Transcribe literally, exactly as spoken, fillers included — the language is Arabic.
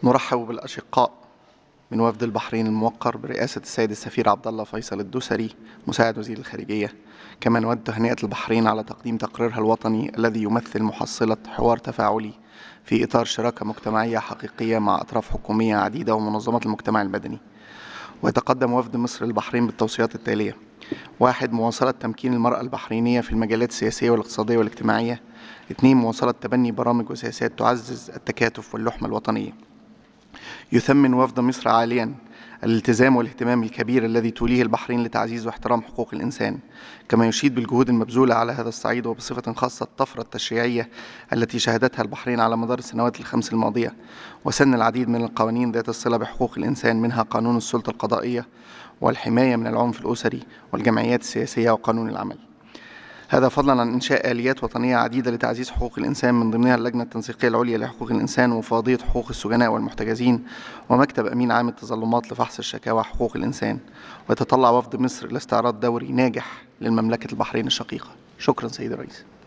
نرحب بالأشقاء من وفد البحرين الموقر برئاسة السيد السفير عبد الله فيصل الدوسري مساعد وزير الخارجية. كما نود تهنئة البحرين على تقديم تقريرها الوطني الذي يمثل محصلة حوار تفاعلي في إطار شراكة مجتمعية حقيقية مع أطراف حكومية عديدة ومنظمات المجتمع المدني. ويتقدم وفد مصر للبحرين بالتوصيات التالية: واحد، مواصلة تمكين المرأة البحرينية في المجالات السياسية والاقتصادية والاجتماعية. اثنين، مواصلة تبني برامج وسياسات تعزز التكاتف واللحمة الوطنية. يثمن وفد مصر عاليا الالتزام والاهتمام الكبير الذي توليه البحرين لتعزيز واحترام حقوق الإنسان، كما يشيد بالجهود المبذولة على هذا الصعيد، وبصفة خاصة الطفرة التشريعية التي شهدتها البحرين على مدار السنوات الخمس الماضية، وسن العديد من القوانين ذات الصلة بحقوق الإنسان، منها قانون السلطة القضائية والحماية من العنف الأسري والجمعيات السياسية وقانون العمل. هذا فضلا عن إنشاء آليات وطنية عديدة لتعزيز حقوق الإنسان، من ضمنها اللجنة التنسيقية العليا لحقوق الإنسان ومفوضية حقوق السجناء والمحتجزين ومكتب أمين عام التظلمات لفحص الشكاوى حقوق الإنسان. ويتطلع وفد مصر إلى استعراض دوري ناجح للمملكة البحرين الشقيقة. شكرا سيد الرئيس.